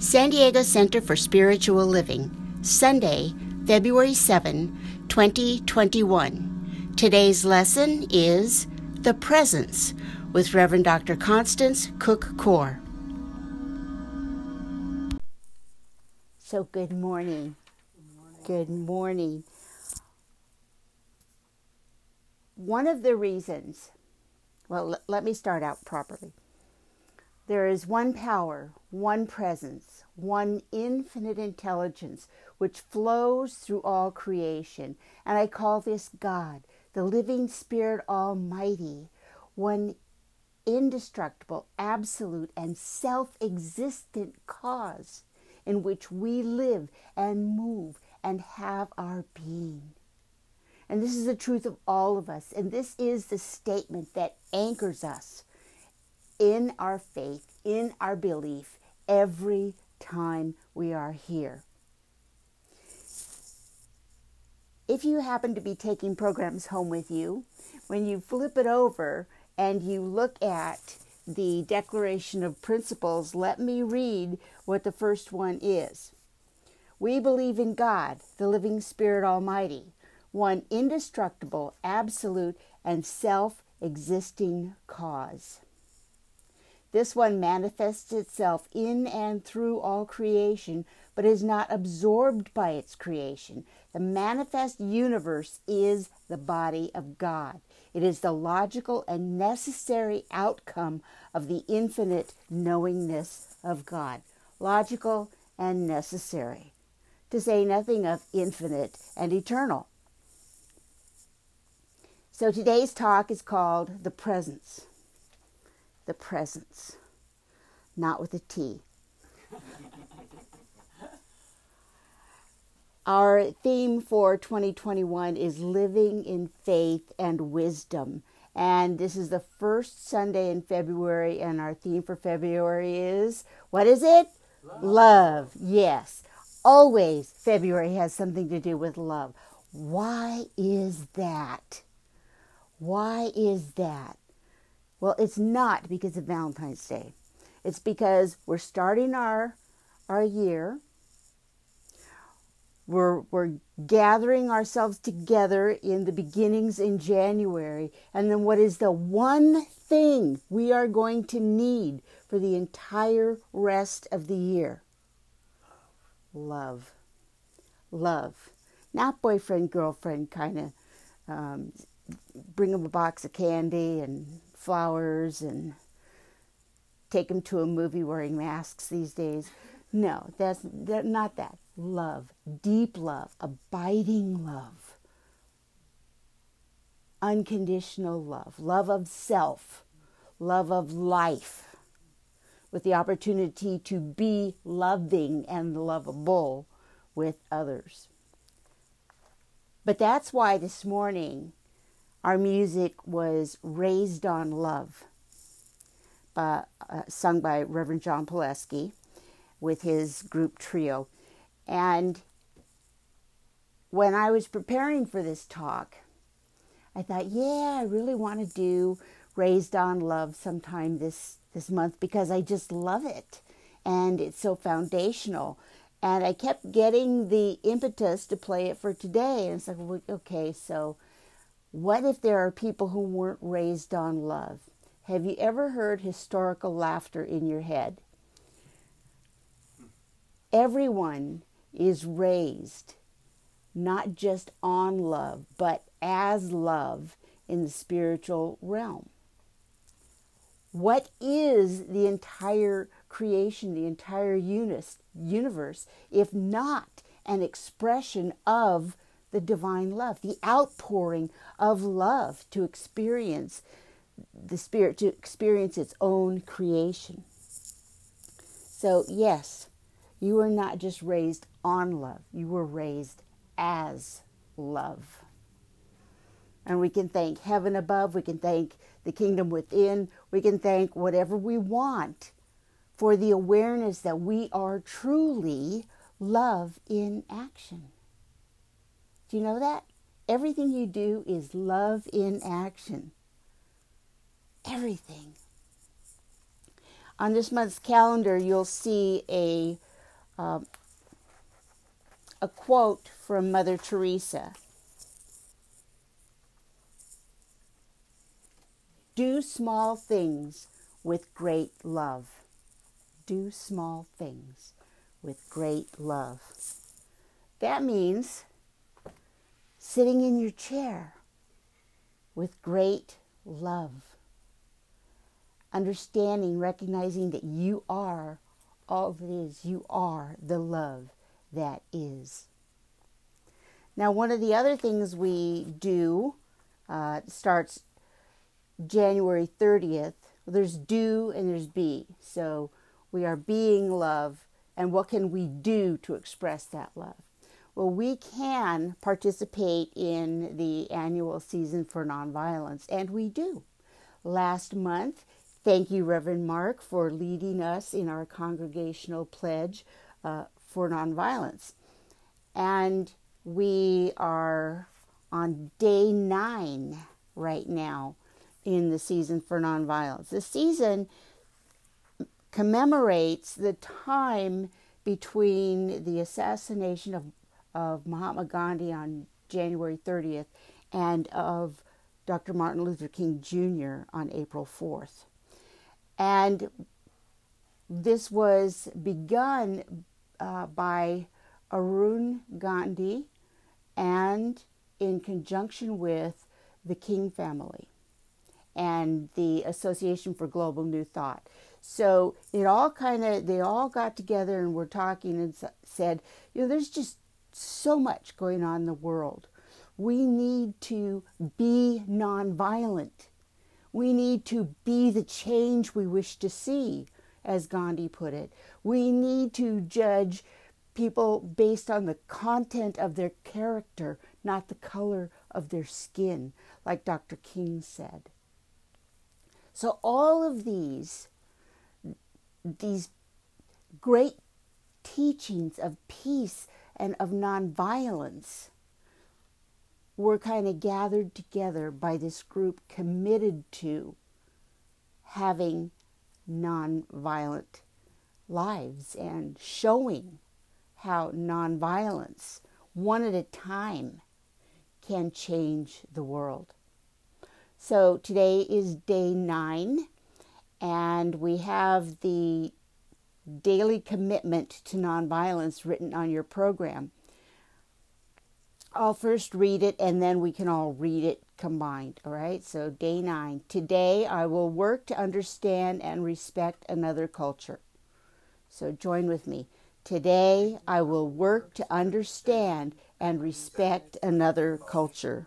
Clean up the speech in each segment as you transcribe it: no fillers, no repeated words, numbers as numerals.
San Diego Center for Spiritual Living, Sunday, February 7, 2021. Today's lesson is The Presence with Reverend Dr. Constance Cook Core. So good morning. Good morning. One of the reasons, let me start out properly. There is one power, one presence, one infinite intelligence which flows through all creation. And I call this God, the living Spirit Almighty, one indestructible, absolute, and self-existent cause in which we live and move and have our being. And this is the truth of all of us. And this is the statement that anchors us in our faith, in our belief, every time we are here. If you happen to be taking programs home with you, when you flip it over and you look at the Declaration of Principles, let me read what the first one is. We believe in God, the living Spirit Almighty, one indestructible, absolute, and self-existing cause. This one manifests itself in and through all creation, but is not absorbed by its creation. The manifest universe is the body of God. It is the logical and necessary outcome of the infinite knowingness of God. Logical and necessary, to say nothing of infinite and eternal. So today's talk is called The Presence. The presence, not with a T. Our theme for 2021 is living in faith and wisdom. And this is the first Sunday in February, and our theme for February is, what is it? Love. Yes. Always February has something to do with love. Why is that? Why is that? Well, it's not because of Valentine's Day. It's because we're starting our year. We're gathering ourselves together in the beginnings in January. And then what is the one thing we are going to need for the entire rest of the year? Love. Love. Not boyfriend, girlfriend kind of bring them a box of candy and flowers and take them to a movie wearing masks these days. No, that's not that. Love, deep love, abiding love, unconditional love, love of self, love of life, with the opportunity to be loving and lovable with others. But that's why this morning our music was Raised on Love, sung by Reverend John Pileski with his group trio. And when I was preparing for this talk, I thought, yeah, I really want to do Raised on Love sometime this month because I just love it. And it's so foundational. And I kept getting the impetus to play it for today. And it's like, well, okay, so what if there are people who weren't raised on love? Have you ever heard historical laughter in your head? Everyone is raised not just on love, but as love in the spiritual realm. What is the entire creation, the entire universe, if not an expression of the divine love, the outpouring of love to experience the Spirit, to experience its own creation? So yes, you were not just raised on love, you were raised as love. And we can thank heaven above, we can thank the kingdom within, we can thank whatever we want for the awareness that we are truly love in action. Do you know that? Everything you do is love in action. Everything. On this month's calendar, you'll see a a quote from Mother Teresa. Do small things with great love. Do small things with great love. That means sitting in your chair with great love. Understanding, recognizing that you are all that is. You are the love that is. Now, one of the other things we do starts January 30th. There's do and there's be. So we are being love, and what can we do to express that love? Well, we can participate in the annual Season for Nonviolence, and we do. Last month, thank you, Reverend Mark, for leading us in our congregational pledge for nonviolence. And we are on day 9 right now in the Season for Nonviolence. The season commemorates the time between the assassination of Mahatma Gandhi on January 30th and of Dr. Martin Luther King Jr. on April 4th. And this was begun by Arun Gandhi and in conjunction with the King family and the Association for Global New Thought. So they all got together and were talking and said, there's just so much going on in the world. We need to be nonviolent. We need to be the change we wish to see, as Gandhi put it. We need to judge people based on the content of their character, not the color of their skin, like Dr. King said. So all of these great teachings of peace and of nonviolence were kind of gathered together by this group committed to having nonviolent lives and showing how nonviolence, one at a time, can change the world. So today is day 9, and we have the daily commitment to nonviolence written on your program. I'll first read it, and then we can all read it combined, all right? So day 9. Today I will work to understand and respect another culture. So join with me. Today I will work to understand and respect another culture.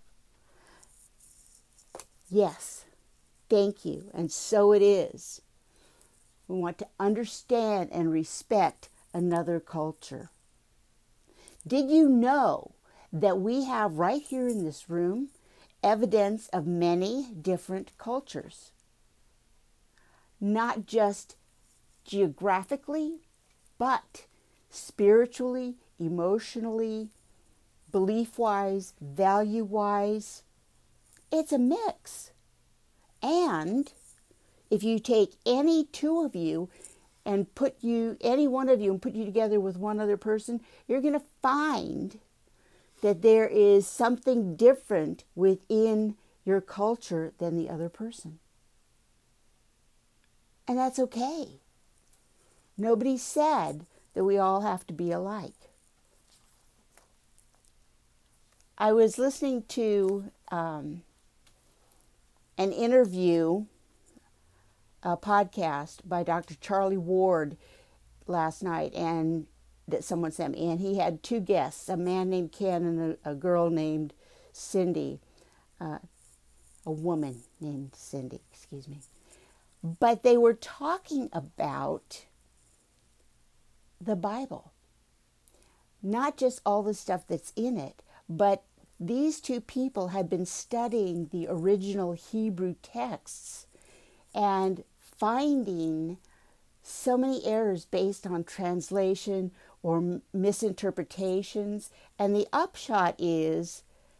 Yes, thank you, and so it is. We want to understand and respect another culture. Did you know that we have right here in this room evidence of many different cultures? Not just geographically, but spiritually, emotionally, belief-wise, value-wise. It's a mix. And if you take any two of you and any one of you and put you together with one other person, you're going to find that there is something different within your culture than the other person. And that's okay. Nobody said that we all have to be alike. I was listening to an interview, a podcast by Dr. Charlie Ward last night, and that someone sent me, and he had 2 guests, a man named Ken and a girl named Cindy, a woman named Cindy, excuse me. But they were talking about the Bible, not just all the stuff that's in it, but these 2 people had been studying the original Hebrew texts and finding so many errors based on translation or misinterpretations. And the upshot is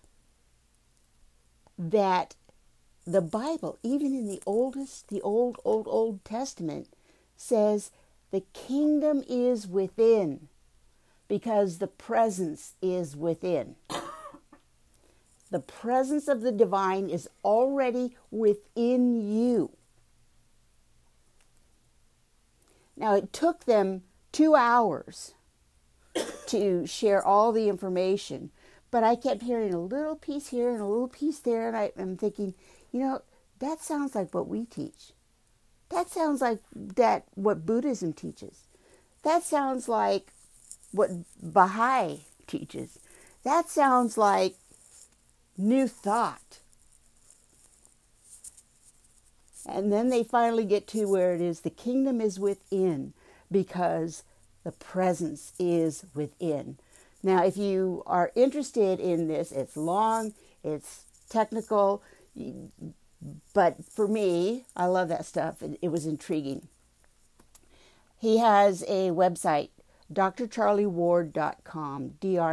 that the Bible, even in the Old Testament, says The kingdom is within because the presence is within. The presence of the divine is already within you. Now, it took them 2 hours to share all the information, but I kept hearing a little piece here and a little piece there, and I'm thinking, that sounds like what we teach. That sounds like what Buddhism teaches. That sounds like what Baha'i teaches. That sounds like New Thought. And then they finally get to where it is the kingdom is within because the presence is within. Now, if you are interested in this, it's long, it's technical, but for me, I love that stuff. It was intriguing. He has a website, drcharlieward.com,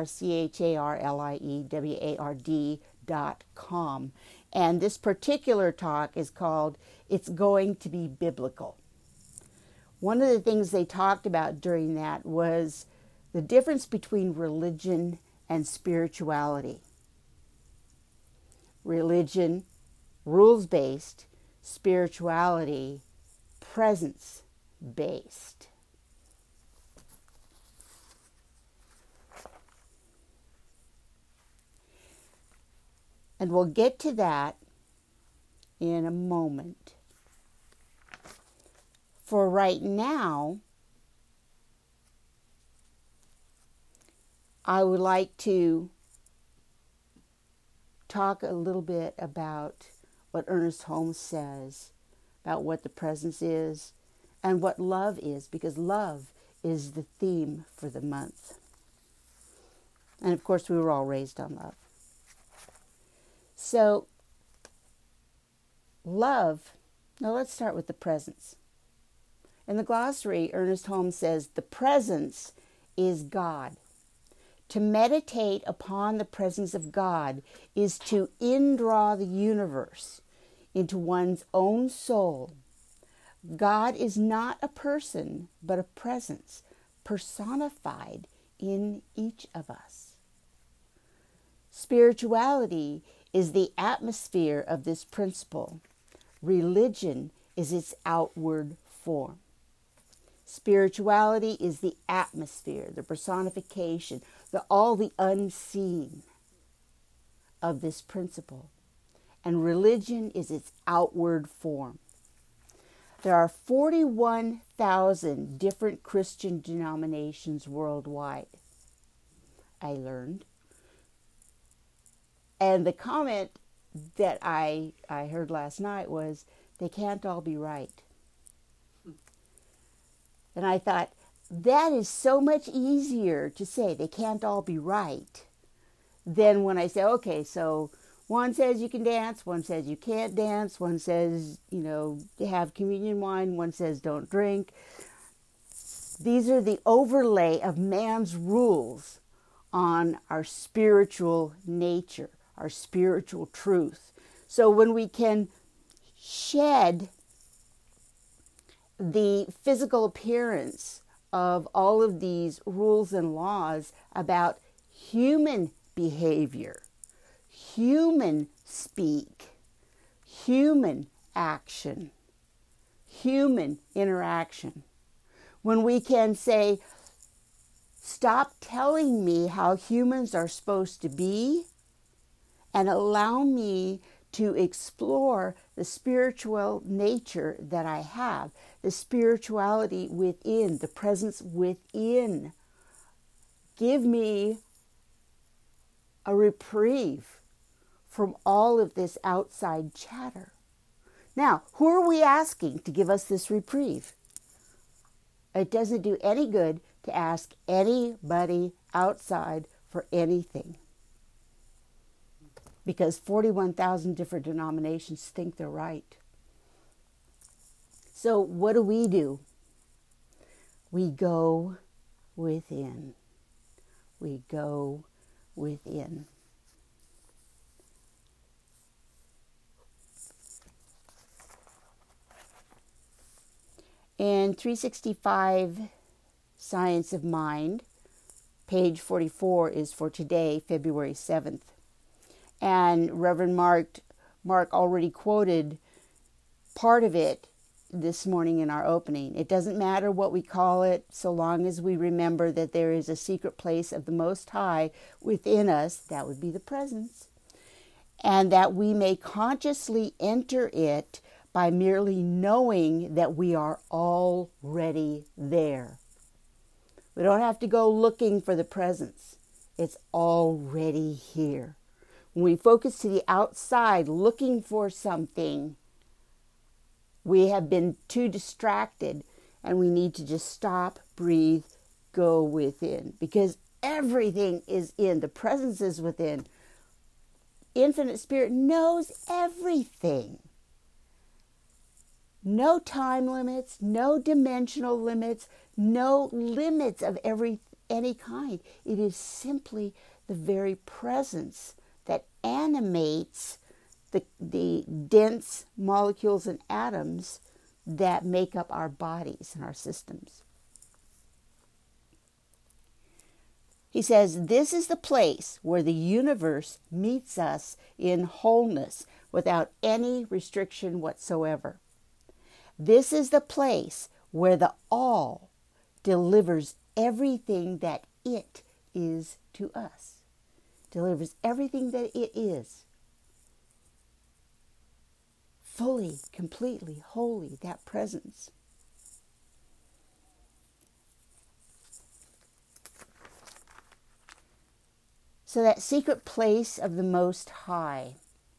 drcharlieward.com. And this particular talk is called It's Going to Be Biblical. One of the things they talked about during that was the difference between religion and spirituality. Religion, rules-based; spirituality, presence-based. And we'll get to that in a moment. For right now, I would like to talk a little bit about what Ernest Holmes says about what the presence is and what love is, because love is the theme for the month. And of course, we were all raised on love. So, love, now let's start with the presence. In the glossary, Ernest Holmes says, the presence is God. To meditate upon the presence of God is to indraw the universe into one's own soul. God is not a person, but a presence personified in each of us. Spirituality is the atmosphere of this principle. Religion is its outward form. Spirituality is the atmosphere, the personification, all the unseen of this principle. And religion is its outward form. There are 41,000 different Christian denominations worldwide, I learned. And the comment that I heard last night was, they can't all be right. And I thought, that is so much easier to say, they can't all be right, than when I say, okay, so one says you can dance, one says you can't dance, one says, have communion wine, one says don't drink. These are the overlay of man's rules on our spiritual nature, our spiritual truth. So when we can shed the physical appearance of all of these rules and laws about human behavior, human speak, human action, human interaction, when we can say, stop telling me how humans are supposed to be and allow me to explore the spiritual nature that I have, the spirituality within, the presence within. Give me a reprieve from all of this outside chatter. Now, who are we asking to give us this reprieve? It doesn't do any good to ask anybody outside for anything, because 41,000 different denominations think they're right. So what do? We go within. We go within. In 365 Science of Mind, page 44 is for today, February 7th. And Reverend Mark already quoted part of it this morning in our opening. It doesn't matter what we call it, so long as we remember that there is a secret place of the Most High within us, that would be the presence, and that we may consciously enter it by merely knowing that we are already there. We don't have to go looking for the presence. It's already here. When we focus to the outside looking for something, we have been too distracted, and we need to just stop, breathe, go within, because everything is in. The presence is within. Infinite Spirit knows everything. No time limits, no dimensional limits, no limits of any kind. It is simply the very presence that animates the dense molecules and atoms that make up our bodies and our systems. He says, this is the place where the universe meets us in wholeness without any restriction whatsoever. This is the place where the all delivers everything that it is to us. Delivers everything that it is. Fully, completely, wholly, that presence. So that secret place of the Most High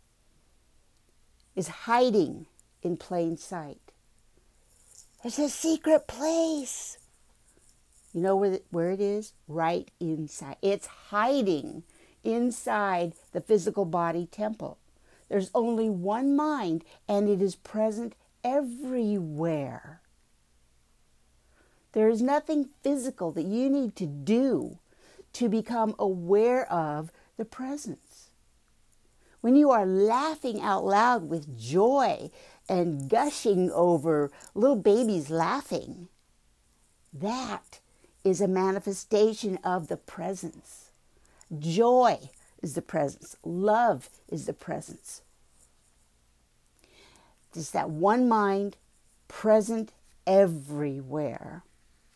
is hiding in plain sight. There's a secret place. You know where it is? Right inside. It's hiding inside the physical body temple. There's only one mind, and it is present everywhere. There is nothing physical that you need to do to become aware of the presence. When you are laughing out loud with joy and gushing over little babies laughing, that is a manifestation of the presence. Joy is the presence. Love is the presence. It's that one mind present everywhere.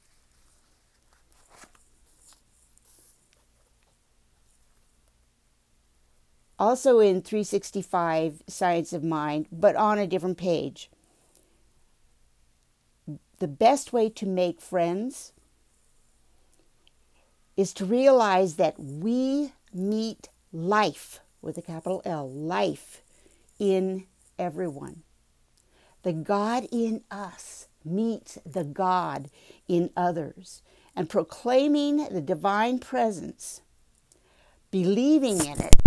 Also in 365 Science of Mind, but on a different page. The best way to make friends is to realize that we meet life, with a capital L, life in everyone. The God in us meets the God in others. And proclaiming the divine presence, believing in it,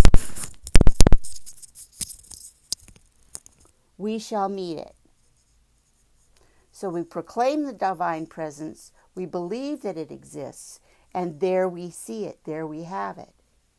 we shall meet it. So we proclaim the divine presence, we believe that it exists, and there we see it, there we have it.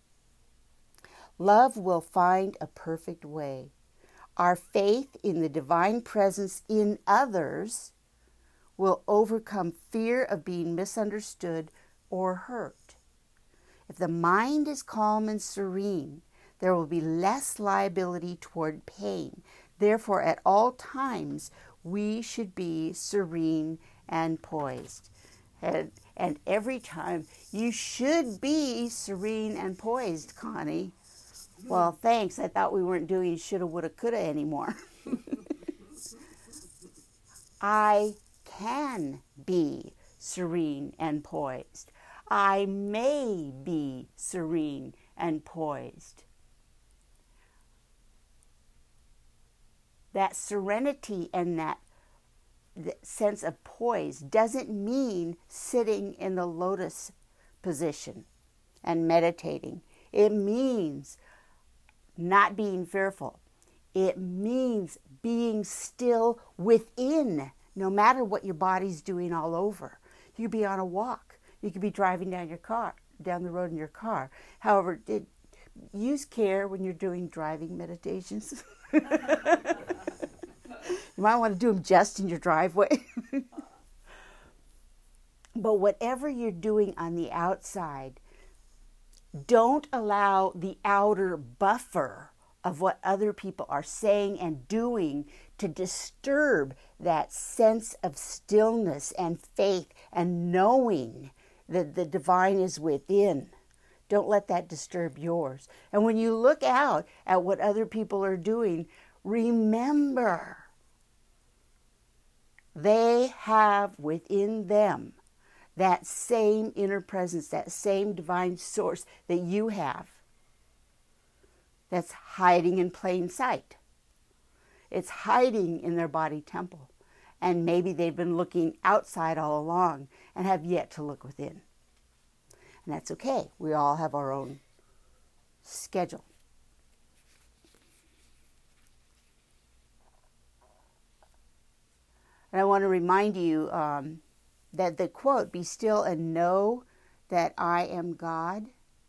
Love will find a perfect way. Our faith in the divine presence in others will overcome fear of being misunderstood or hurt. If the mind is calm and serene, there will be less liability toward pain. Therefore, at all times, we should be serene and poised. And every time, you should be serene and poised, Connie. Well, thanks. I thought we weren't doing shoulda, woulda, coulda anymore. I can be serene and poised. I may be serene and poised. That serenity and that sense of poise doesn't mean sitting in the lotus position and meditating. It means not being fearful. It means being still within, no matter what your body's doing all over. You could be on a walk. You could be driving down the road in your car. However, use care when you're doing driving meditations. You might want to do them just in your driveway. But whatever you're doing on the outside, don't allow the outer buffer of what other people are saying and doing to disturb that sense of stillness and faith and knowing that the divine is within. Don't let that disturb yours. And when you look out at what other people are doing, remember they have within them that same inner presence, that same divine source that you have, that's hiding in plain sight. It's hiding in their body temple. And maybe they've been looking outside all along and have yet to look within. And that's okay. We all have our own schedule. And I want to remind you that the quote, "Be still and know that I am God."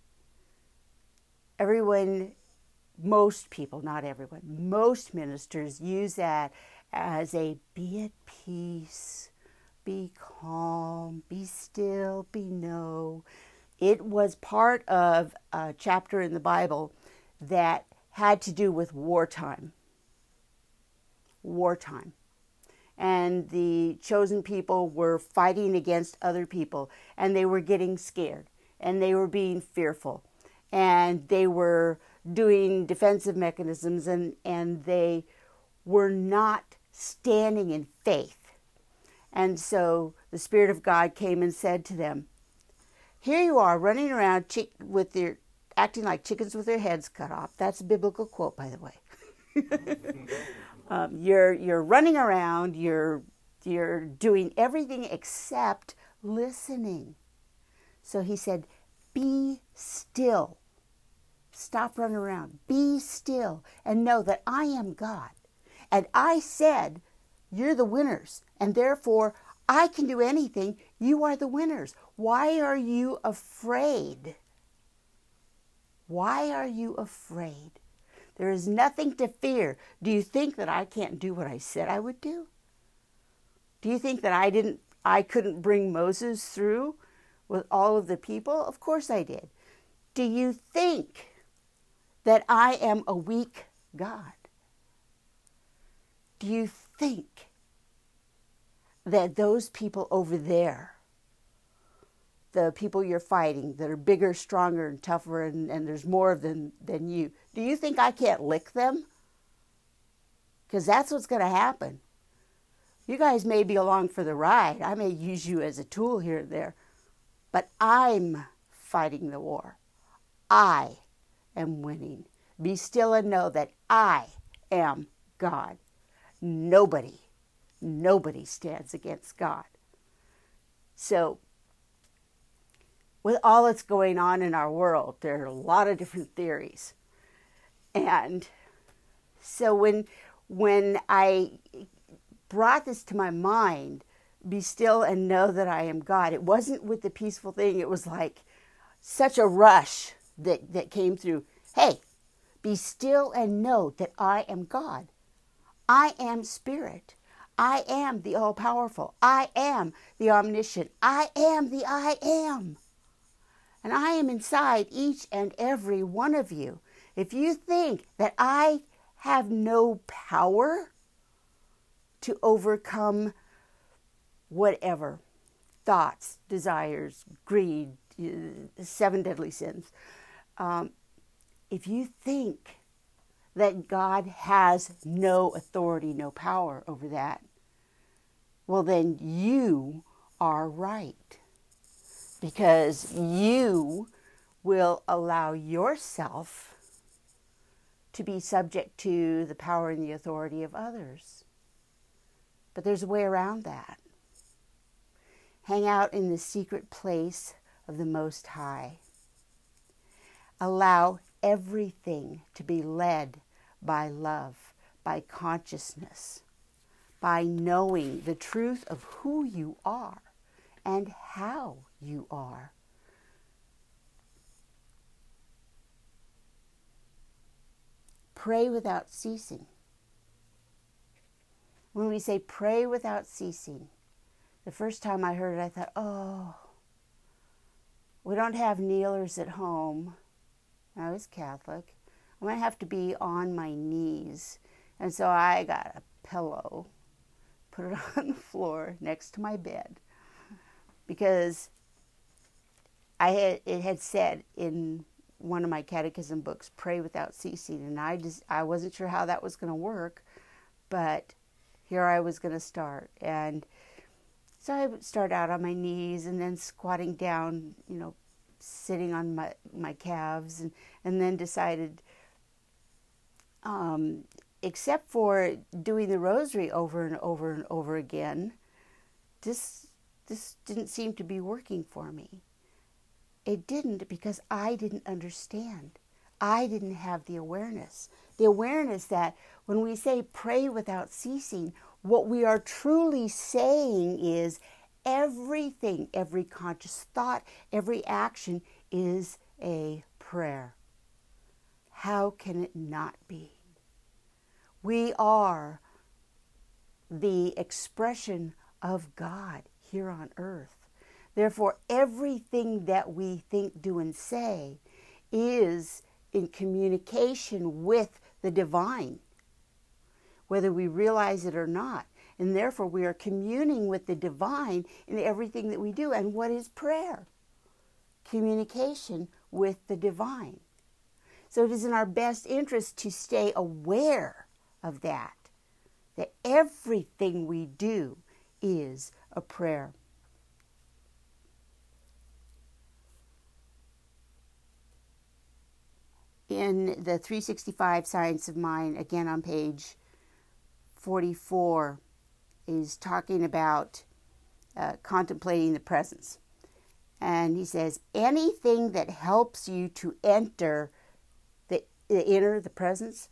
Everyone, most people, not everyone, most ministers use that as a be at peace, be calm, be still, be no. It was part of a chapter in the Bible that had to do with wartime. Wartime. And the chosen people were fighting against other people, and they were getting scared, and they were being fearful, and they were doing defensive mechanisms, and they were not standing in faith. And so the Spirit of God came and said to them, "Here you are running around acting like chickens with their heads cut off." That's a biblical quote, by the way. You're running around, you're doing everything except listening. So he said, be still. Stop running around. Be still and know that I am God. And I said, you're the winners. And therefore, I can do anything. You are the winners. Why are you afraid? Why are you afraid? There is nothing to fear. Do you think that I can't do what I said I would do? Do you think that I couldn't bring Moses through with all of the people? Of course I did. Do you think that I am a weak God? Do you think that those people over there, the people you're fighting that are bigger, stronger, and tougher, and there's more of them than you, do you think I can't lick them? Because that's what's going to happen. You guys may be along for the ride. I may use you as a tool here and there. But I'm fighting the war. I am winning. Be still and know that I am God. Nobody stands against God. So, with all that's going on in our world, there are a lot of different theories. And so when I brought this to my mind, be still and know that I am God, it wasn't with the peaceful thing. It was like such a rush that came through. Hey, be still and know that I am God. I am Spirit. I am the all-powerful. I am the omniscient. I am the I am. And I am inside each and every one of you. If you think that I have no power to overcome whatever, thoughts, desires, greed, 7 deadly sins, if you think that God has no authority, no power over that, well, then you are right. Because you will allow yourself to be subject to the power and the authority of others. But there's a way around that. Hang out in the secret place of the Most High. Allow everything to be led by love, by consciousness, by knowing the truth of who you are and how you are. Pray without ceasing. When we say pray without ceasing, The first time I heard it, I thought, oh, we don't have kneelers at home. I was Catholic. I'm going to have to be on my knees. And so I got a pillow, put it on the floor next to my bed, because it had said in one of my catechism books, pray without ceasing. And I wasn't sure how that was going to work, but here I was going to start. And so I would start out on my knees and then squatting down, sitting on my calves, and then decided, except for doing the rosary over and over and over again, this didn't seem to be working for me. It didn't, because I didn't understand. I didn't have the awareness. The awareness that when we say pray without ceasing, what we are truly saying is everything, every conscious thought, every action is a prayer. How can it not be? We are the expression of God here on earth. Therefore, everything that we think, do, and say is in communication with the divine, whether we realize it or not. And therefore, we are communing with the divine in everything that we do. And what is prayer? Communication with the divine. So it is in our best interest to stay aware of that everything we do is a prayer. In the 365 Science of Mind, again on page 44, is talking about contemplating the presence. And he says, anything that helps you to enter the presence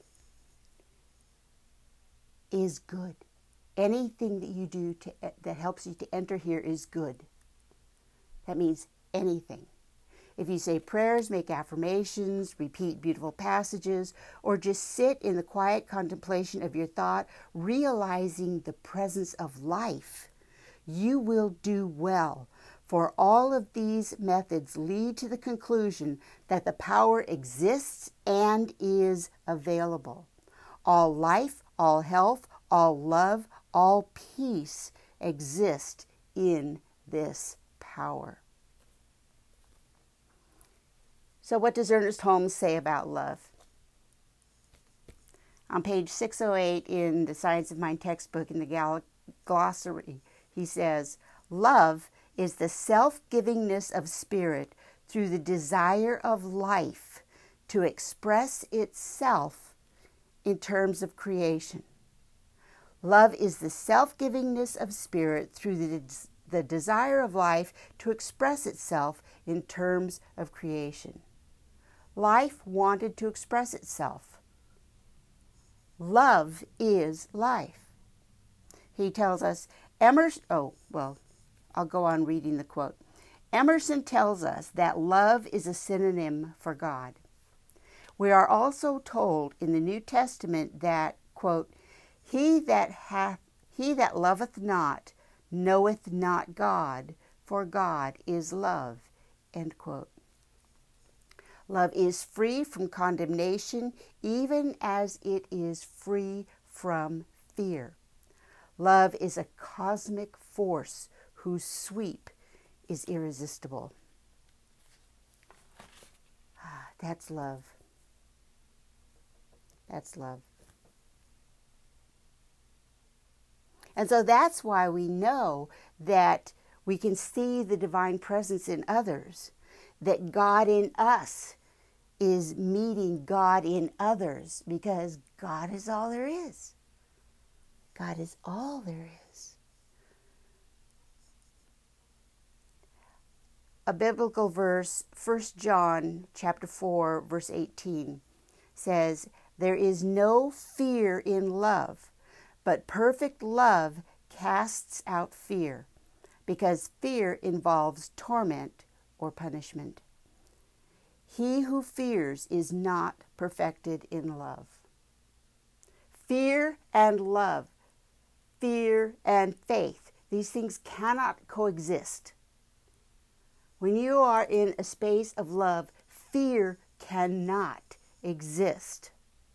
is good. Anything that you do that helps you to enter here is good. That means anything. If you say prayers, make affirmations, repeat beautiful passages, or just sit in the quiet contemplation of your thought, realizing the presence of life, you will do well. For all of these methods lead to the conclusion that the power exists and is available. All life, all health, all love, all peace exist in this power. So what does Ernest Holmes say about love? On page 608 in the Science of Mind textbook in the glossary, he says, love is the self-givingness of spirit through the desire of life to express itself in terms of creation. Love is the self-givingness of spirit through the desire of life to express itself in terms of creation. Life wanted to express itself. Love is life. He tells us, I'll go on reading the quote. Emerson tells us that love is a synonym for God. We are also told in the New Testament that, quote, he that loveth not knoweth not God, for God is love, end quote. Love is free from condemnation, even as it is free from fear. Love is a cosmic force whose sweep is irresistible. That's love. That's love. And so that's why we know that we can see the divine presence in others, that God in us is meeting God in others, because God is all there is. God is all there is. A biblical verse, 1 John chapter 4, verse 18, says, there is no fear in love, but perfect love casts out fear, because fear involves torment or punishment. He who fears is not perfected in love. Fear and love, fear and faith These things cannot coexist. When you are in a space of love, fear cannot exist.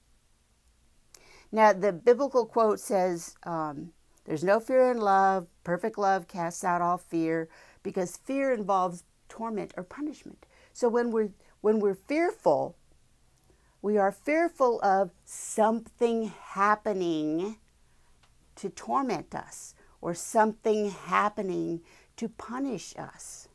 Now, the biblical quote says, there's no fear in love. Perfect love casts out all fear, because fear involves torment or punishment. So when we're fearful, we are fearful of something happening to torment us, or something happening to punish us.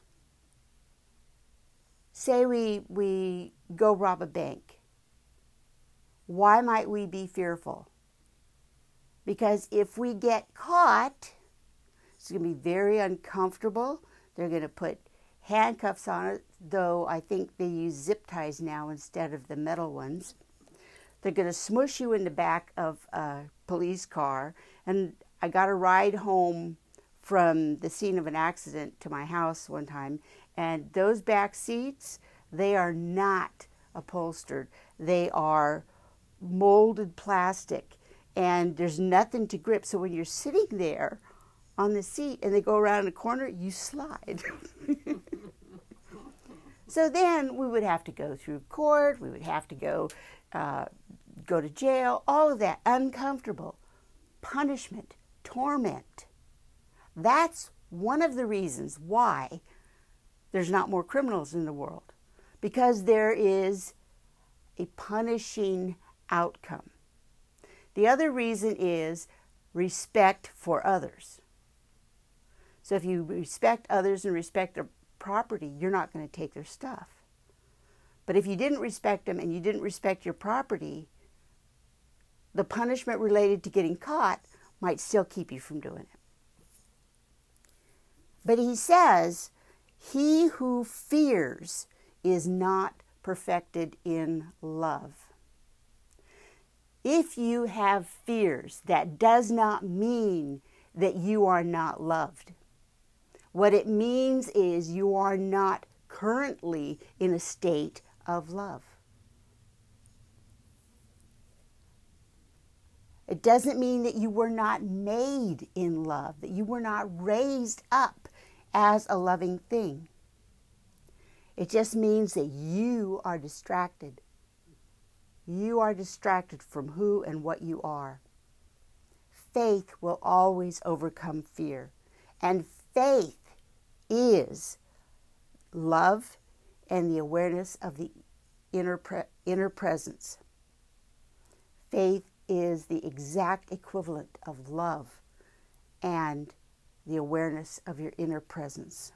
Say we go rob a bank. Why might we be fearful? Because if we get caught, it's going to be very uncomfortable. They're going to put handcuffs on it, though I think they use zip ties now instead of the metal ones. They're going to smush you in the back of a police car. And I got a ride home from the scene of an accident to my house one time, and those back seats, they are not upholstered. They are molded plastic, and there's nothing to grip. So when you're sitting there on the seat and they go around the corner, you slide. So then we would have to go through court. We would have to go to jail. All of that, uncomfortable, punishment, torment. That's one of the reasons why there's not more criminals in the world, because there is a punishing outcome. The other reason is respect for others. So if you respect others and respect their property, you're not going to take their stuff. But if you didn't respect them and you didn't respect your property, the punishment related to getting caught might still keep you from doing it. But he says, he who fears is not perfected in love. If you have fears, that does not mean that you are not loved. What it means is you are not currently in a state of love. It doesn't mean that you were not made in love, that you were not raised up as a loving thing. It just means that you are distracted. You are distracted from who and what you are. Faith will always overcome fear. And faith is love and the awareness of the inner presence. Faith is the exact equivalent of love and the awareness of your inner presence.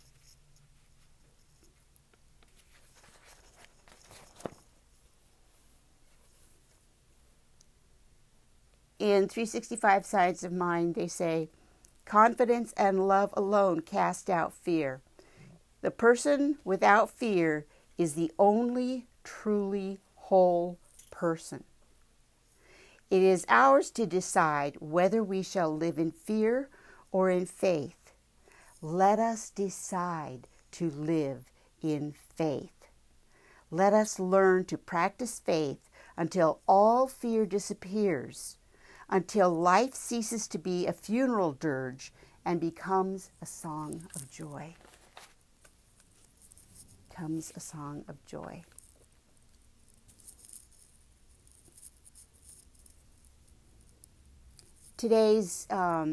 In 365 Signs of Mind, they say, confidence and love alone cast out fear. The person without fear is the only truly whole person. It is ours to decide whether we shall live in fear or in faith. Let us decide to live in faith. Let us learn to practice faith until all fear disappears, until life ceases to be a funeral dirge and becomes a song of joy. Becomes a song of joy. Today's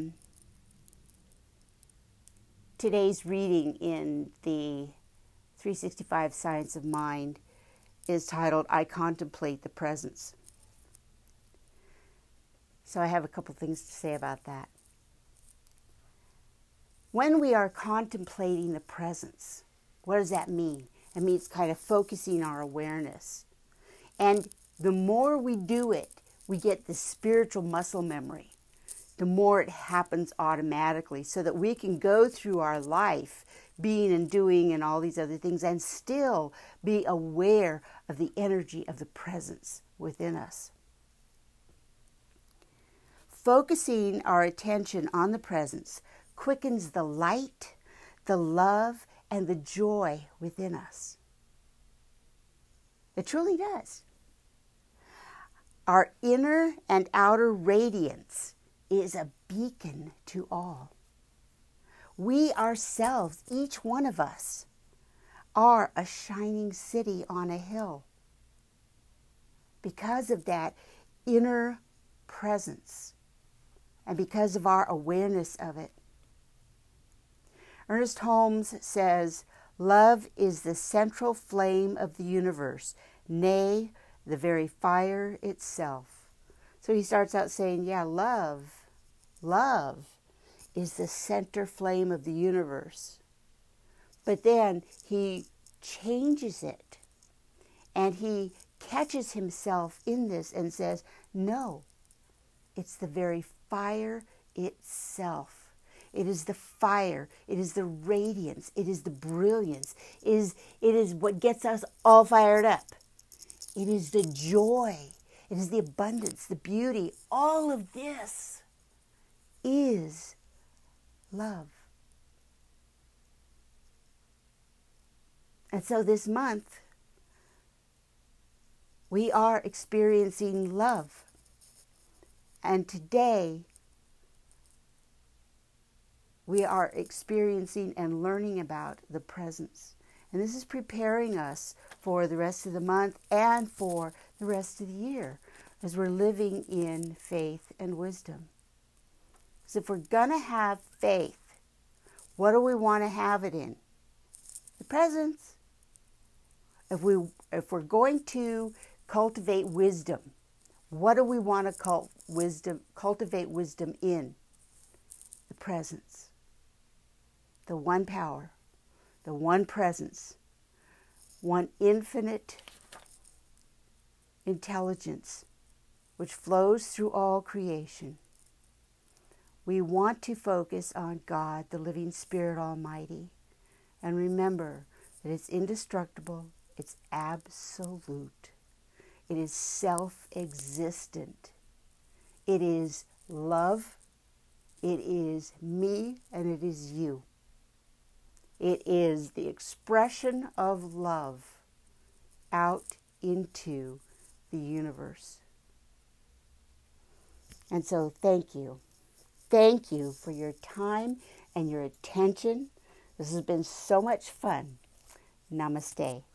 reading in the 365 Science of Mind is titled, I Contemplate the Presence. So I have a couple things to say about that. When we are contemplating the presence, what does that mean? It means kind of focusing our awareness. And the more we do it, we get the spiritual muscle memory. The more it happens automatically, so that we can go through our life being and doing and all these other things and still be aware of the energy of the presence within us. Focusing our attention on the presence quickens the light, the love, and the joy within us. It truly does. Our inner and outer radiance is a beacon to all. We ourselves, each one of us, are a shining city on a hill because of that inner presence and because of our awareness of it. Ernest Holmes says, "Love is the central flame of the universe, nay, the very fire itself." So he starts out saying, yeah, love is the center flame of the universe. But then he changes it and he catches himself in this and says, no, it's the very fire itself. It is the fire. It is the radiance. It is the brilliance. It is what gets us all fired up. It is the joy. It is the abundance, the beauty. All of this is love. And so this month, we are experiencing love. And today, we are experiencing and learning about the presence. And this is preparing us for the rest of the month and for the rest of the year as we're living in faith and wisdom. So if we're going to have faith, what do we want to have it in? The presence. If we're going to cultivate wisdom, what do we want to cultivate wisdom in? The presence. The one power, the one presence, one infinite intelligence which flows through all creation. We want to focus on God, the living Spirit Almighty, and remember that it's indestructible, it's absolute, it is self-existent, it is love, it is me, and it is you. It is the expression of love out into the universe. And so thank you. Thank you for your time and your attention. This has been so much fun. Namaste.